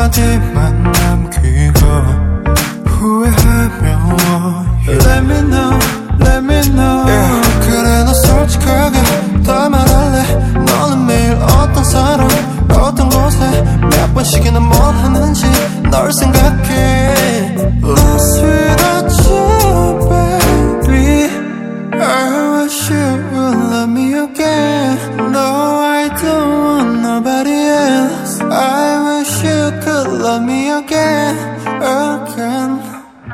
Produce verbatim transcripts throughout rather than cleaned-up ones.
한마디만 남기고 후회하며 Let me know, let me know yeah. 그래 너 솔직하게 다 말할래 너는 매일 어떤 사람 어떤 곳에 몇 번씩이나 뭘 하는지 널 생각해 Lost without you baby I wish you would love me again No I don't want nobody else I wish you could love me again Again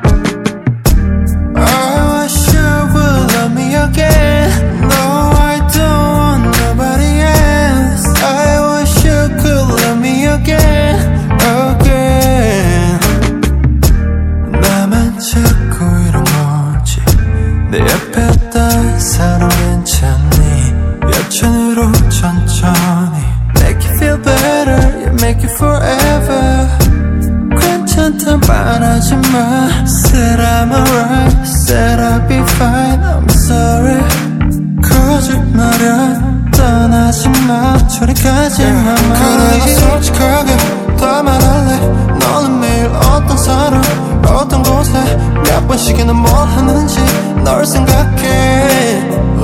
I wish you would love me again No I don't want nobody else I wish you could love me again Again 나만 자꾸 이런 거지 내 옆에 있던 사람 괜찮니 여천으로 천천히 Make you feel better You make it forever 괜찮단 말하지마 Said I'm alright Said I'll be fine I'm sorry 거짓말은 떠나지마 저리 가지마 그래 너 솔직하게 다 말할래 너는 매일 어떤 사람 어떤 곳에 몇 번씩이나 뭘 하는지 널 생각해